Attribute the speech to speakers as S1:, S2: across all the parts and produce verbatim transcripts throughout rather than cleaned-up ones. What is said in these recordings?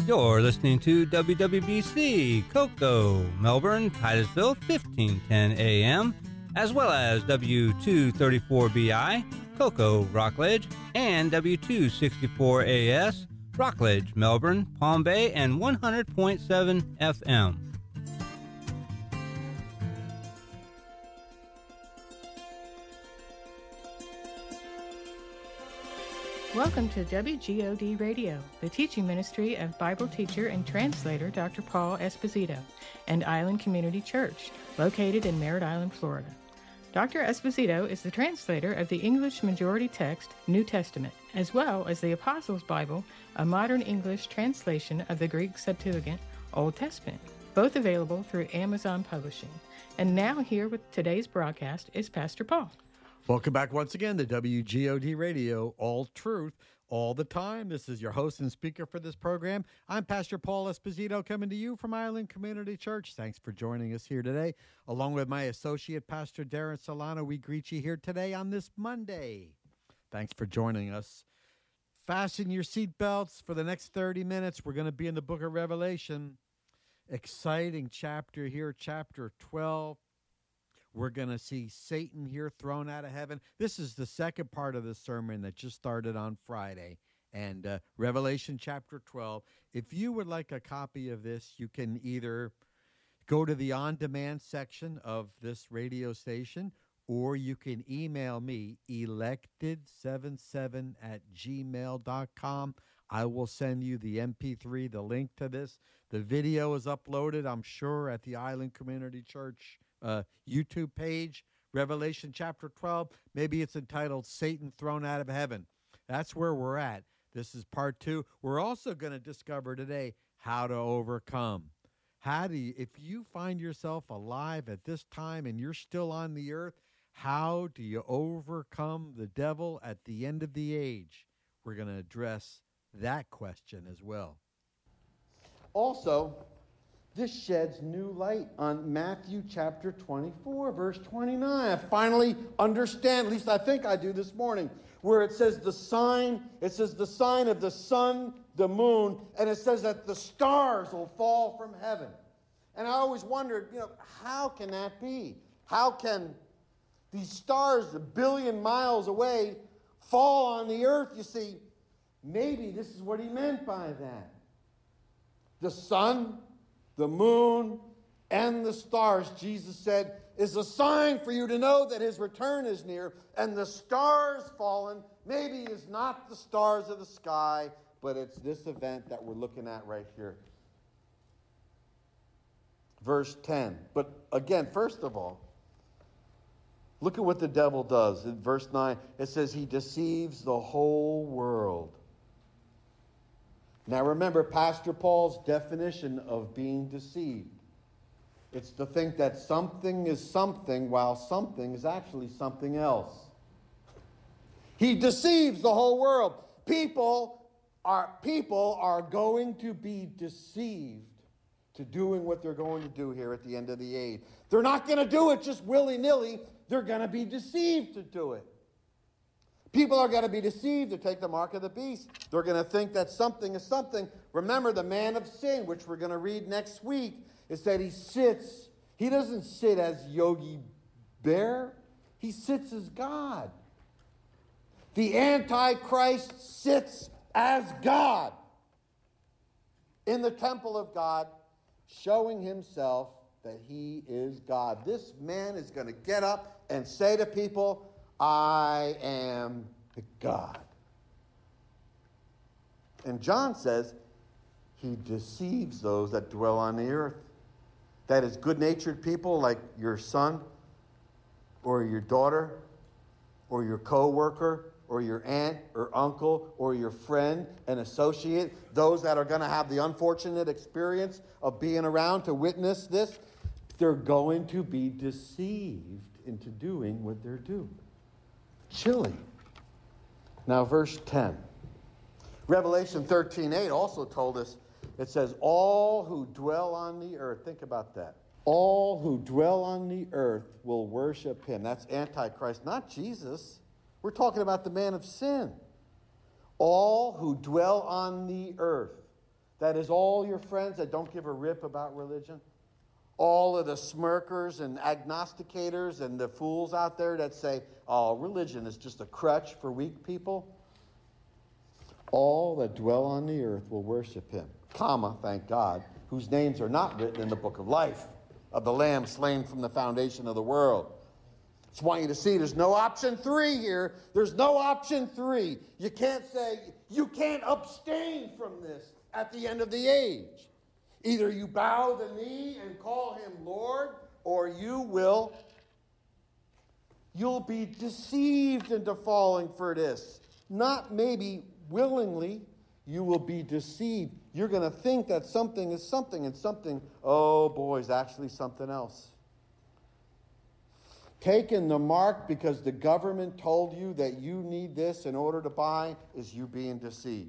S1: You're listening to W W B C, Cocoa, Melbourne, Titusville, fifteen ten A M, as well as W two thirty-four B I, Cocoa, Rockledge, and W two sixty-four A S, Rockledge, Melbourne, Palm Bay, and one hundred point seven F M.
S2: Welcome to W G O D Radio, the teaching ministry of Bible teacher and translator Doctor Paul Esposito, and Island Community Church, located in Merritt Island, Florida. Doctor Esposito is the translator of the English majority text, New Testament, as well as the Apostles' Bible, a modern English translation of the Greek Septuagint, Old Testament, both available through Amazon Publishing. And now here with today's broadcast is Pastor Paul.
S3: Welcome back once again to W G O D Radio, all truth, all the time. This is your host and speaker for this program. I'm Pastor Paul Esposito, coming to you from Island Community Church. Thanks for joining us here today. Along with my associate, Pastor Darren Solano, we greet you here today on this Monday. Thanks for joining us. Fasten your seatbelts for the next thirty minutes. We're going to be in the book of Revelation. Exciting chapter here, chapter twelve. We're going to see Satan here thrown out of heaven. This is the second part of the sermon that just started on Friday. And uh, Revelation chapter twelve. If you would like a copy of this, you can either go to the on-demand section of this radio station, or you can email me, elected seventy-seven at gmail dot com. I will send you the M P three, the link to this. The video is uploaded, I'm sure, at the Island Community Church Uh, YouTube page, Revelation chapter twelve. Maybe it's entitled Satan Thrown Out of Heaven. That's where we're at. This is part two. We're also going to discover today how to overcome. How do you, if you find yourself alive at this time and you're still on the earth, how do you overcome the devil at the end of the age? We're going to address that question as well. Also, this sheds new light on Matthew chapter twenty-four, verse twenty-nine. I finally understand, at least I think I do this morning, where it says the sign, it says the sign of the sun, the moon, and it says that the stars will fall from heaven. And I always wondered, you know, how can that be? How can these stars a billion miles away fall on the earth? You see, maybe this is what he meant by that. The sun, the moon, and the stars, Jesus said, is a sign for you to know that his return is near. And the stars fallen maybe is not the stars of the sky, but it's this event that we're looking at right here. Verse ten. But again, first of all, look at what the devil does. In verse nine, it says he deceives the whole world. Now remember Pastor Paul's definition of being deceived. It's to think that something is something while something is actually something else. He deceives the whole world. People are, people are going to be deceived to doing what they're going to do here at the end of the age. They're not going to do it just willy-nilly. They're going to be deceived to do it. People are going to be deceived to take the mark of the beast. They're going to think that something is something. Remember the man of sin, which we're going to read next week, is that he sits. He doesn't sit as Yogi Bear. He sits as God. The Antichrist sits as God in the temple of God, showing himself that he is God. This man is going to get up and say to people, I am God. And John says he deceives those that dwell on the earth. That is good-natured people like your son or your daughter or your co-worker or your aunt or uncle or your friend and associate. Those that are going to have the unfortunate experience of being around to witness this, they're going to be deceived into doing what they're doing. Chilling. Now, verse ten. Revelation thirteen eight also told us, it says, all who dwell on the earth, think about that. All who dwell on the earth will worship him. That's Antichrist, not Jesus. We're talking about the man of sin. All who dwell on the earth. That is all your friends that don't give a rip about religion. All of the smirkers and agnosticators and the fools out there that say, oh, religion is just a crutch for weak people. All that dwell on the earth will worship him, comma, thank God, whose names are not written in the book of life of the Lamb slain from the foundation of the world. I just want you to see there's no option three here. There's no option three. You can't say, you can't abstain from this at the end of the age. Either you bow the knee and call him Lord, or you will, you'll be deceived into falling for this. Not maybe willingly, you will be deceived. You're going to think that something is something, and something, oh boy, is actually something else. Taking the mark because the government told you that you need this in order to buy is you being deceived.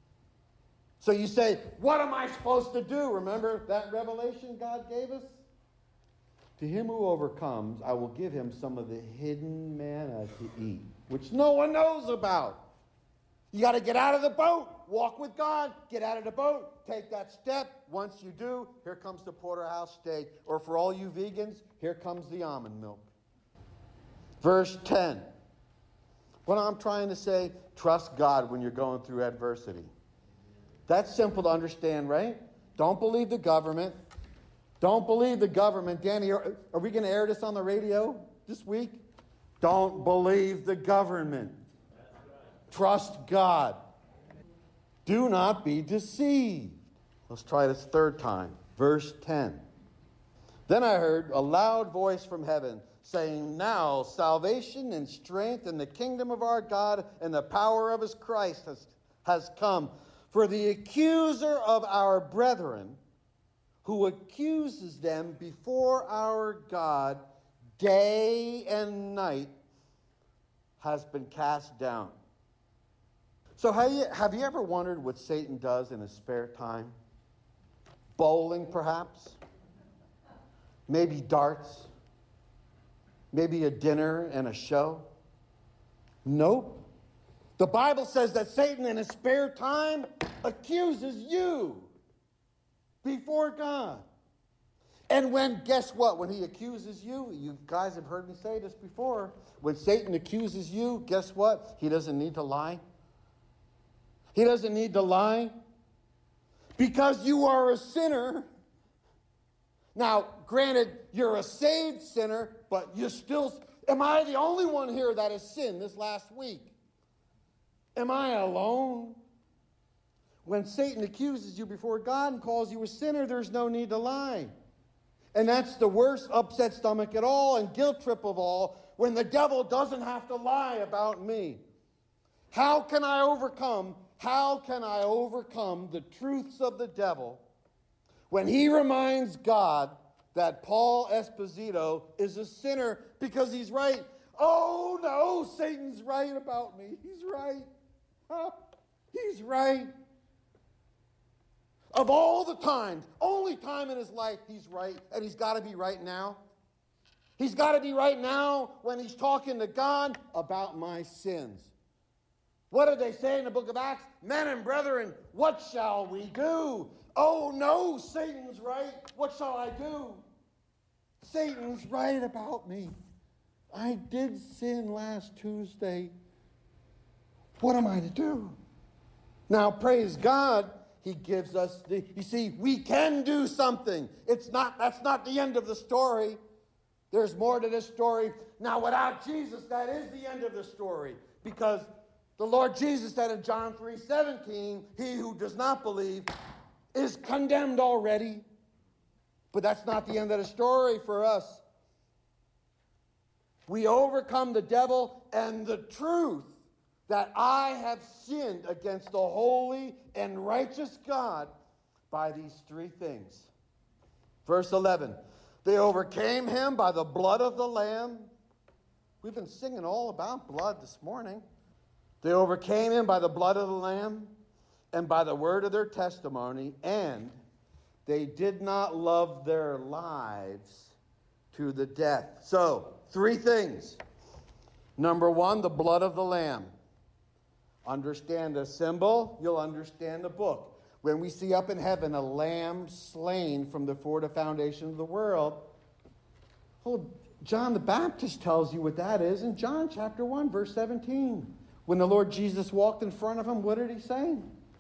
S3: So you say, what am I supposed to do? Remember that revelation God gave us? To him who overcomes, I will give him some of the hidden manna to eat, which no one knows about. You got to get out of the boat, walk with God, get out of the boat, take that step. Once you do, here comes the porterhouse steak. Or for all you vegans, here comes the almond milk. Verse ten. What I'm trying to say, trust God when you're going through adversity. That's simple to understand, right? Don't believe the government. Don't believe the government. Danny, are, are we going to air this on the radio this week? Don't believe the government. Trust God. Do not be deceived. Let's try this third time. Verse ten. Then I heard a loud voice from heaven saying, now salvation and strength in the kingdom of our God and the power of his Christ has, has come. For the accuser of our brethren, who accuses them before our God day and night, has been cast down. So have you, have you ever wondered what Satan does in his spare time? Bowling, perhaps? Maybe darts? Maybe a dinner and a show? Nope. The Bible says that Satan in his spare time accuses you before God. And when, guess what? When he accuses you, you guys have heard me say this before. When Satan accuses you, guess what? He doesn't need to lie. He doesn't need to lie because you are a sinner. Now, granted, you're a saved sinner, but you're still... Am I the only one here that has sinned this last week? Am I alone? When Satan accuses you before God and calls you a sinner, there's no need to lie. And that's the worst upset stomach at all and guilt trip of all, when the devil doesn't have to lie about me. How can I overcome, how can I overcome the truths of the devil when he reminds God that Paul Esposito is a sinner because he's right? Oh no, Satan's right about me. He's right. Huh? He's right. Of all the times, only time in his life he's right, and he's got to be right now. He's got to be right now when he's talking to God about my sins. What did they say in the book of Acts? Men and brethren, what shall we do? Oh no, Satan's right. What shall I do? Satan's right about me. I did sin last Tuesday. What am I to do? Now, praise God, he gives us the, you see, we can do something. It's not, that's not the end of the story. There's more to this story. Now, without Jesus, that is the end of the story. Because the Lord Jesus said in John three seventeen, he who does not believe is condemned already. But that's not the end of the story for us. We overcome the devil and the truth that I have sinned against the holy and righteous God by these three things. Verse eleven, they overcame him by the blood of the Lamb. We've been singing all about blood this morning. They overcame him by the blood of the Lamb and by the word of their testimony, and they did not love their lives to the death. So, three things. Number one, the blood of the Lamb. Understand the symbol, you'll understand the book.
S4: when we see up in heaven a lamb slain from before the foundation of the world, well, John the Baptist tells you what that is in John chapter one, verse seventeen. When the Lord Jesus walked in front of him, what did he say?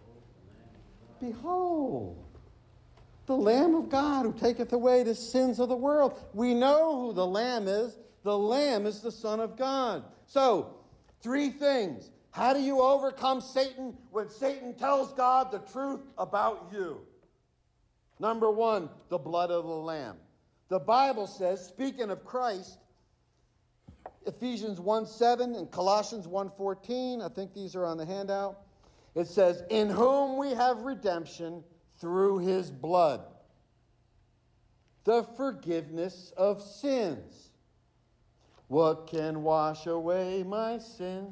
S4: Behold, the Lamb of God who taketh away the sins of the world. We know who the Lamb is. The Lamb is the Son of God. So, three things. How do you overcome Satan when Satan tells God the truth about you? Number one, the blood of the Lamb. The Bible says, speaking of Christ, Ephesians one seven and Colossians one fourteen, I think these are on the handout. It says, in whom we have redemption through his blood, the forgiveness of sins. What can wash away my sin?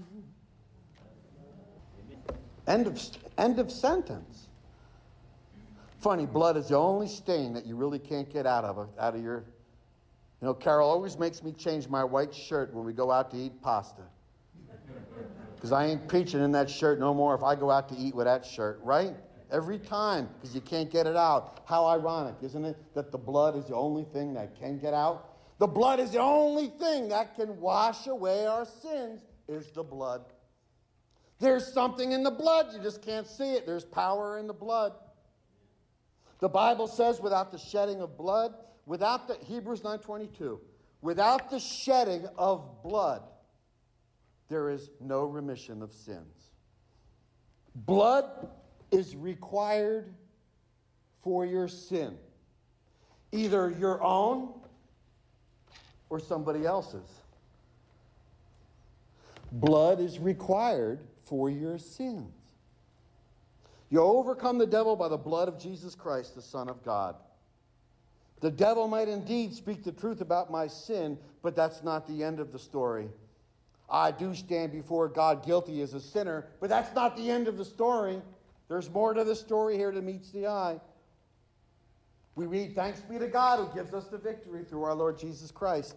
S4: End of, end of sentence. Funny, blood is the only stain that you really can't get out of, out of your... You know, Carol always makes me change my white shirt when we go out to eat pasta. Because I ain't preaching in that shirt no more if I go out to eat with that shirt, right? Every time, because you can't get it out. How ironic, isn't it, that the blood is the only thing that can get out? The blood is the only thing that can wash away our sins, is the blood. There's something in the blood, you just can't see it. There's power in the blood. The Bible says without the shedding of blood, without the, Hebrews nine twenty-two, without the shedding of blood, there is no remission of sins. Blood is required for your sin. Either your own or somebody else's. Blood is required for your sins. You overcome the devil by the blood of Jesus Christ, the Son of God. The devil might indeed speak the truth about my sin, but that's not the end of the story. I do stand before God guilty as a sinner, but that's not the end of the story. There's more to the story here than meets the eye. We read, thanks be to God who gives us the victory through our Lord Jesus Christ.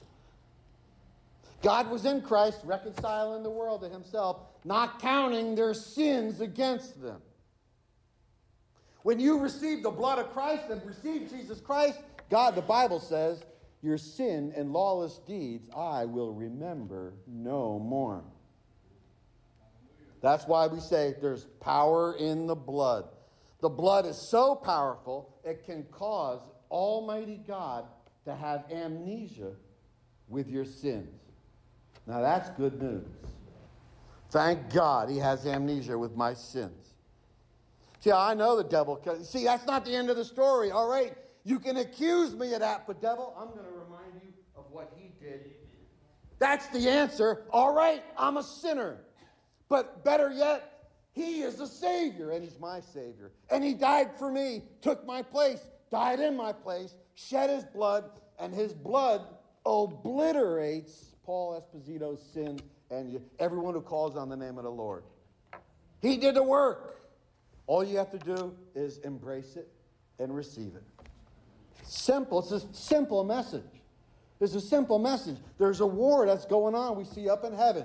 S4: God was in Christ, reconciling the world to himself, not counting their sins against them. When you receive the blood of Christ and receive Jesus Christ, God, the Bible says, your sin and lawless deeds I will remember no more. That's why we say there's power in the blood. The blood is so powerful, it can cause Almighty God to have amnesia with your sins. Now that's good news. Thank God he has amnesia with my sins. See, I know the devil. See, that's not the end of the story. All right, you can accuse me of that, but devil, I'm going to remind you of what he did. That's the answer. All right, I'm a sinner. But better yet, he is the Savior, and he's my Savior. And he died for me, took my place, died in my place, shed his blood, and his blood obliterates Paul Esposito's sin and everyone who calls on the name of the Lord. He did the work. All you have to do is embrace it and receive it. Simple. It's a simple message. It's a simple message. There's a war that's going on we see up in heaven.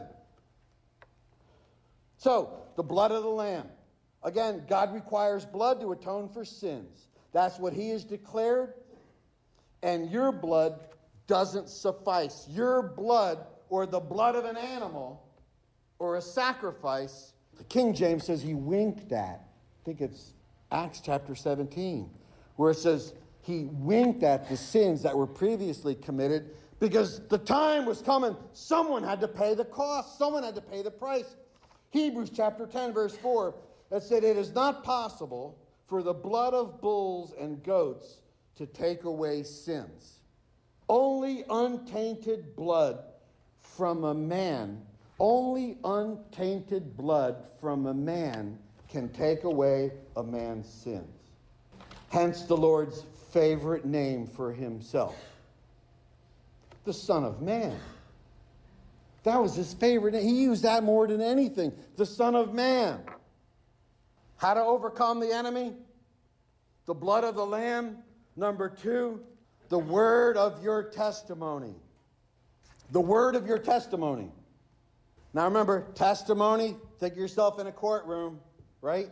S4: So, the blood of the Lamb. Again, God requires blood to atone for sins. That's what he has declared. And your blood doesn't suffice. Your blood, or the blood of an animal, or a sacrifice, the King James says he winked at. I think it's Acts chapter seventeen, where it says he winked at the sins that were previously committed because the time was coming. Someone had to pay the cost. Someone had to pay the price. Hebrews chapter ten, verse four, that said, it is not possible for the blood of bulls and goats to take away sins. Only untainted blood from a man, only untainted blood from a man can take away a man's sins. Hence the Lord's favorite name for himself, the Son of Man. That was his favorite name. He used that more than anything, the Son of Man. How to overcome the enemy? The blood of the Lamb. Number two, the word of your testimony. The word of your testimony. Now remember, testimony, think of yourself in a courtroom, right?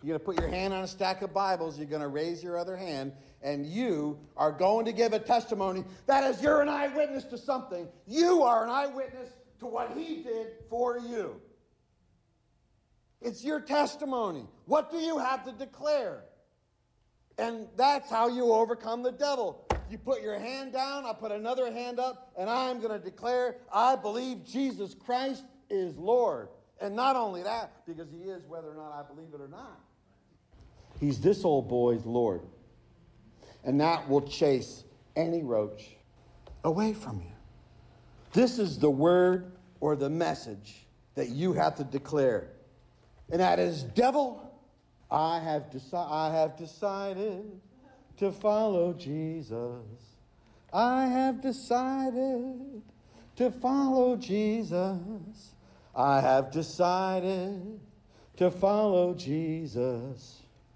S4: You're going to put your hand on a stack of Bibles. You're going to raise your other hand, and you are going to give a testimony that is you're an eyewitness to something. You are an eyewitness to what he did for you. It's your testimony. What do you have to declare? And that's how you overcome the devil. You put your hand down, I put another hand up, and I'm going to declare, I believe Jesus Christ is Lord. And not only that, because he is, whether or not I believe it or not. He's this old boy's Lord. And that will chase any roach away from you. This is the word or the message that you have to declare. And that is, devil, I have, deci- I have decided to follow Jesus. I have decided to follow Jesus. I have decided to follow Jesus.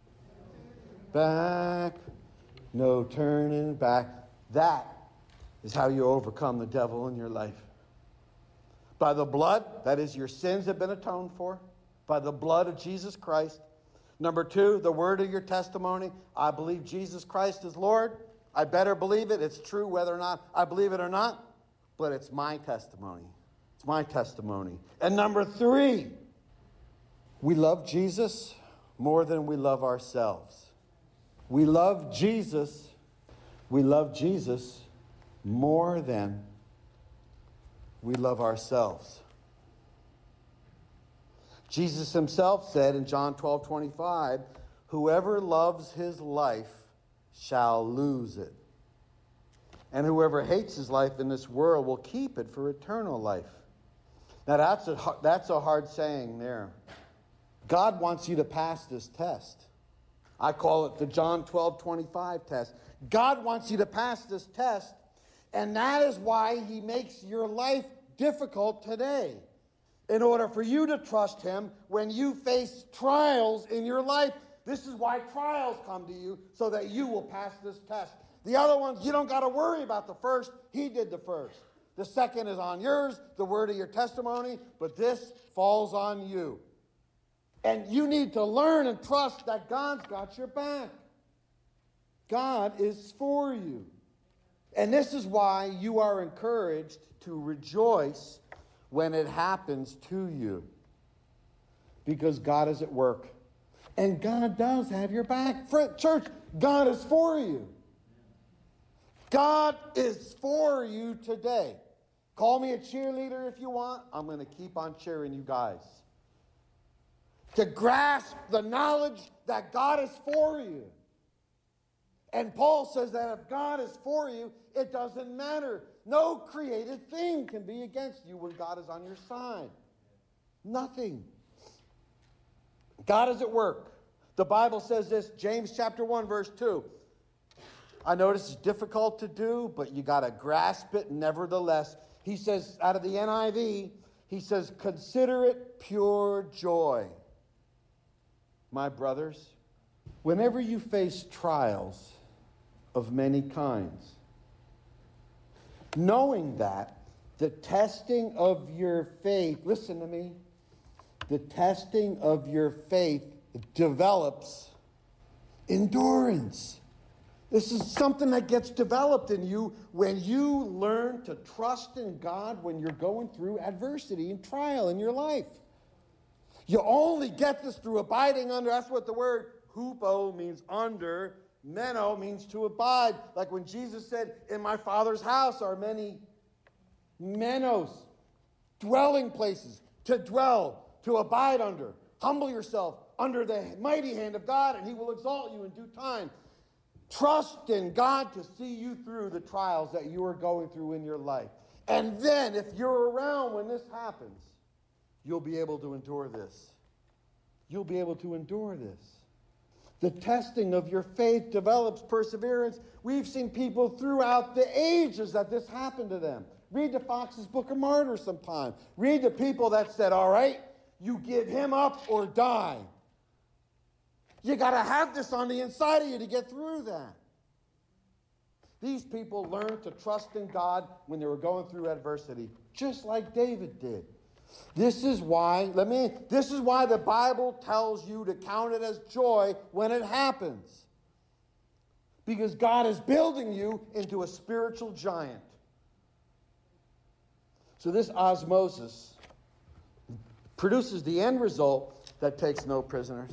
S4: Back, no turning back. That is how you overcome the devil in your life. By the blood, that is, your sins have been atoned for. By the blood of Jesus Christ. Number two, the word of your testimony. I believe Jesus Christ is Lord. I better believe it. It's true whether or not I believe it or not. But it's my testimony. It's my testimony. And number three, we love Jesus more than we love ourselves. We love Jesus. We love Jesus more than we love ourselves. Jesus himself said in John twelve twenty-five, whoever loves his life shall lose it. And whoever hates his life in this world will keep it for eternal life. Now that's a, that's a hard saying there. God wants you to pass this test. I call it the John twelve twenty-five test. God wants you to pass this test, and that is why he makes your life difficult today. In order for you to trust him when you face trials in your life. This is why trials come to you, so that you will pass this test. The other ones, you don't got to worry about the first. He did the first. The second is on yours, the word of your testimony, but this falls on you. And you need to learn and trust that God's got your back. God is for you. And this is why you are encouraged to rejoice when it happens to you. Because God is at work. And God does have your back. Church, God is for you. God is for you today. Call me a cheerleader if you want. I'm going to keep on cheering you guys. To grasp the knowledge that God is for you. And Paul says that if God is for you, it doesn't matter. No created thing can be against you when God is on your side. Nothing. God is at work. The Bible says this, James chapter one, verse two. I know this is difficult to do, but you got to grasp it nevertheless. He says, out of the N I V, he says, consider it pure joy. My brothers, whenever you face trials of many kinds, knowing that the testing of your faith, listen to me, the testing of your faith develops endurance. This is something that gets developed in you when you learn to trust in God when you're going through adversity and trial in your life. You only get this through abiding under. That's what the word hupo means, under. Meno means to abide. Like when Jesus said, in my Father's house are many menos, dwelling places, to dwell, to abide under. Humble yourself under the mighty hand of God, and he will exalt you in due time. Trust in God to see you through the trials that you are going through in your life. And then, if you're around when this happens, you'll be able to endure this. You'll be able to endure this. The testing of your faith develops perseverance. We've seen people throughout the ages that this happened to them. Read the Fox's Book of Martyrs sometime. Read the people that said, all right, you give him up or die. You got to have this on the inside of you to get through that. These people learned to trust in God when they were going through adversity, just like David did. This is why, let me, this is why the Bible tells you to count it as joy when it happens. Because God is building you into a spiritual giant. So this osmosis produces the end result that takes no prisoners.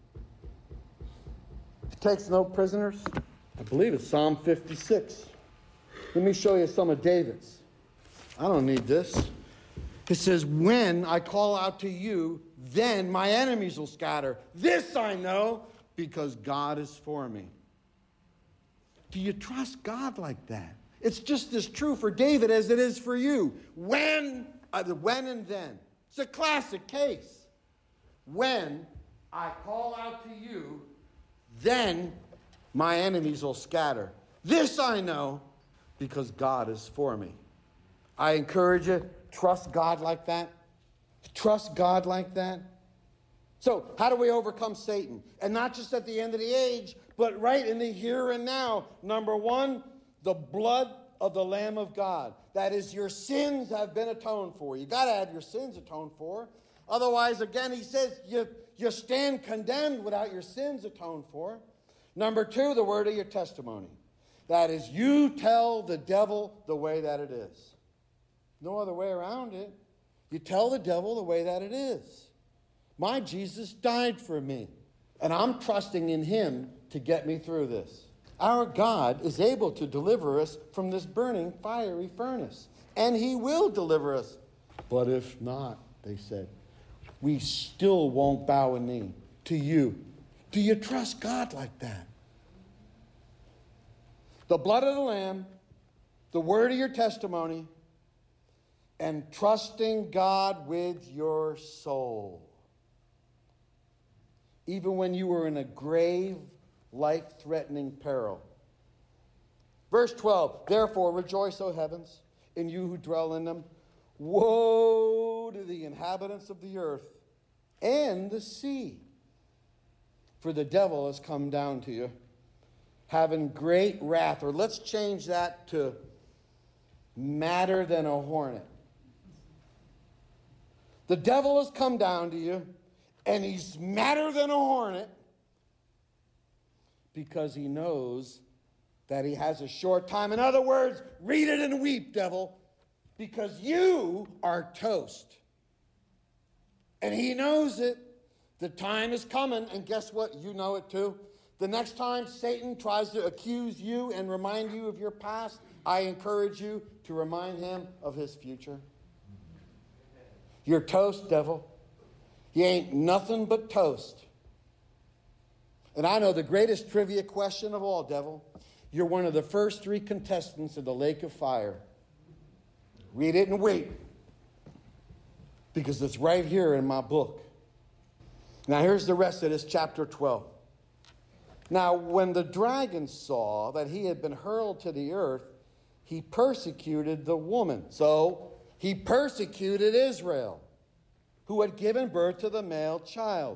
S4: It takes no prisoners. I believe it's Psalm fifty-six. Let me show you some of David's. I don't need this. It says, when I call out to you, then my enemies will scatter. This I know, because God is for me. Do you trust God like that? It's just as true for David as it is for you. When, uh, the when and then. It's a classic case. When I call out to you, then my enemies will scatter. This I know, because God is for me. I encourage you, trust God like that. Trust God like that. So, how do we overcome Satan? And not just at the end of the age, but right in the here and now. Number one, the blood of the Lamb of God. That is, your sins have been atoned for. You got to have your sins atoned for. Otherwise, again, he says, you, you stand condemned without your sins atoned for. Number two, the word of your testimony. That is, you tell the devil the way that it is. No other way around it. You tell the devil the way that it is. My Jesus died for me, and I'm trusting in him to get me through this. Our God is able to deliver us from this burning fiery furnace, and he will deliver us. But if not, they said, we still won't bow a knee to you. Do you trust God like that? The blood of the Lamb, the word of your testimony, and trusting God with your soul. Even when you were in a grave, life-threatening peril. Verse twelve, therefore rejoice, O heavens, in you who dwell in them. Woe to the inhabitants of the earth and the sea. For the devil has come down to you, having great wrath. Or let's change that to madder than a hornet. The devil has come down to you, and he's madder than a hornet because he knows that he has a short time. In other words, read it and weep, devil, because you are toast. And he knows it. The time is coming, and guess what? You know it too. The next time Satan tries to accuse you and remind you of your past, I encourage you to remind him of his future. You're toast, devil. You ain't nothing but toast. And I know the greatest trivia question of all, devil. You're one of the first three contestants of the lake of fire. Read it and wait. Because it's right here in my book. Now here's the rest of this chapter twelve. Now when the dragon saw that he had been hurled to the earth, he persecuted the woman. So he persecuted Israel, who had given birth to the male child.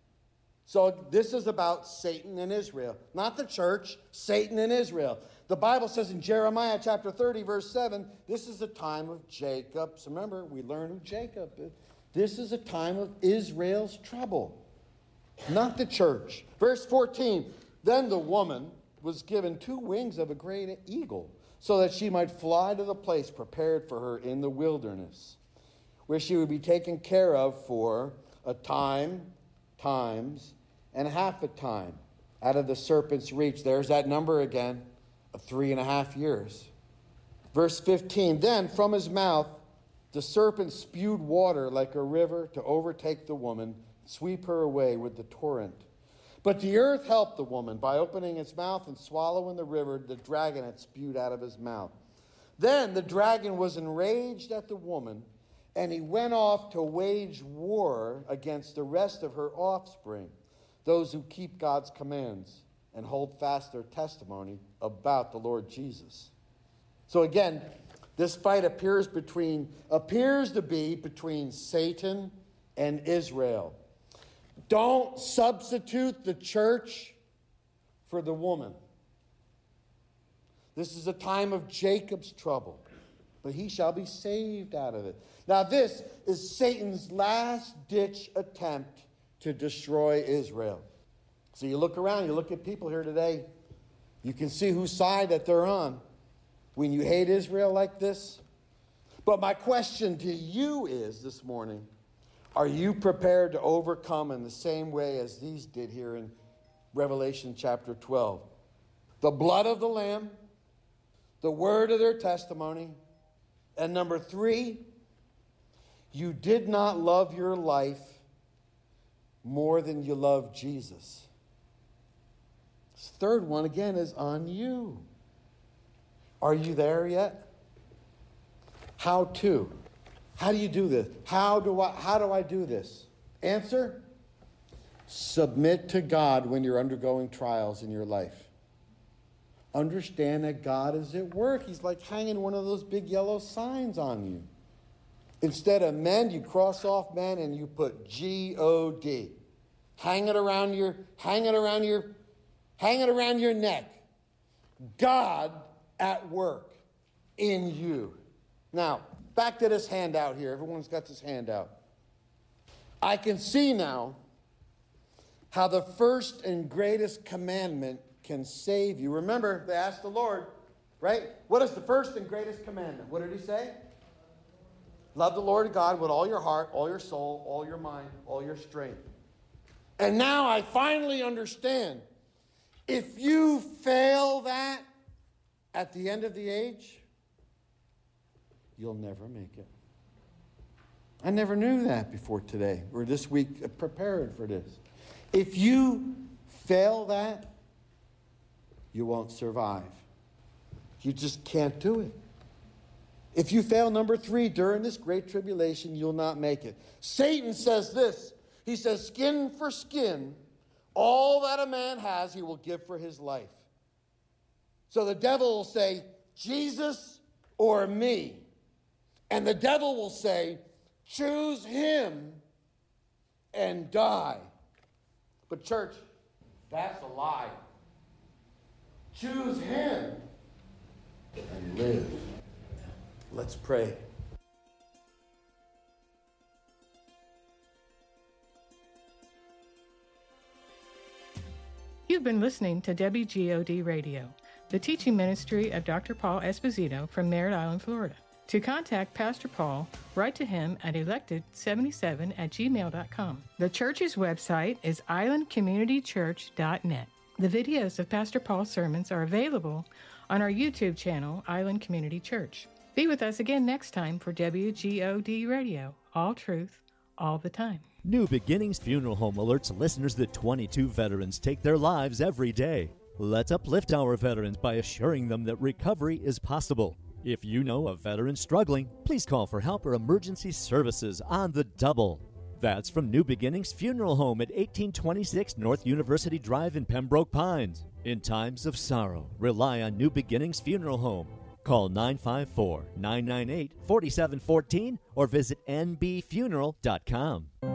S4: So this is about Satan and Israel. Not the church, Satan and Israel. The Bible says in Jeremiah chapter thirty, verse seven, this is the time of Jacob. So remember, we learn who Jacob is. This is a time of Israel's trouble, not the church. Verse fourteen, then the woman was given two wings of a great eagle, so that she might fly to the place prepared for her in the wilderness, where she would be taken care of for a time, times, and half a time out of the serpent's reach. There's that number again of three and a half years. Verse fifteen, then from his mouth the serpent spewed water like a river to overtake the woman, sweep her away with the torrent. But the earth helped the woman by opening its mouth and swallowing the river the dragon had spewed out of his mouth. Then the dragon was enraged at the woman, and he went off to wage war against the rest of her offspring, those who keep God's commands and hold fast their testimony about the Lord Jesus. So again, this fight appears between appears to be between Satan and Israel. Don't substitute the church for the woman. This is a time of Jacob's trouble. but he shall be saved out of it. Now this is Satan's last-ditch attempt to destroy Israel. So you look around, you look at people here today, you can see whose side that they're on when you hate Israel like this. But my question to you is this morning, are you prepared to overcome in the same way as these did here in Revelation chapter twelve? The blood of the Lamb, the word of their testimony, and number three, you did not love your life more than you love Jesus. This third one, again, is on you. Are you there yet? How to? How do you do this? How do I, how do I do this? Answer, submit to God when you're undergoing trials in your life. Understand that God is at work. He's like hanging one of those big yellow signs on you. Instead of men, you cross off men and you put G O D. Hang it around your, hang it around your, hang it around your neck. God at work in you. Now, back to this handout here. Everyone's got this handout. I can see now how the first and greatest commandment can save you. Remember, they asked the Lord, right? What is the first and greatest commandment? What did he say? Love the Lord God with all your heart, all your soul, all your mind, all your strength. And now I finally understand. If you fail that at the end of the age, you'll never make it. I never knew that before today, or this week, prepared for this. If you fail that, you won't survive. You just can't do it. If you fail number three during this great tribulation, you'll not make it. Satan says this. He says, skin for skin, all that a man has, he will give for his life. So the devil will say, Jesus or me. And the devil will say, choose him and die. But church, that's a lie. Choose him and live. Let's pray.
S2: You've been listening to W G O D Radio, the teaching ministry of Doctor Paul Esposito from Merritt Island, Florida. To contact Pastor Paul, write to him at elected seventy-seven at gmail dot com. The church's website is island community church dot net. The videos of Pastor Paul's sermons are available on our YouTube channel, Island Community Church. Be with us again next time for W G O D Radio, all truth, all the time.
S5: New Beginnings Funeral Home alerts listeners that twenty-two veterans take their lives every day. Let's uplift our veterans by assuring them that recovery is possible. If you know a veteran struggling, please call for help or emergency services on the double. That's from New Beginnings Funeral Home at eighteen twenty-six North University Drive in Pembroke Pines. In times of sorrow, rely on New Beginnings Funeral Home. Call nine five four, nine nine eight, four seven one four or visit n b funeral dot com.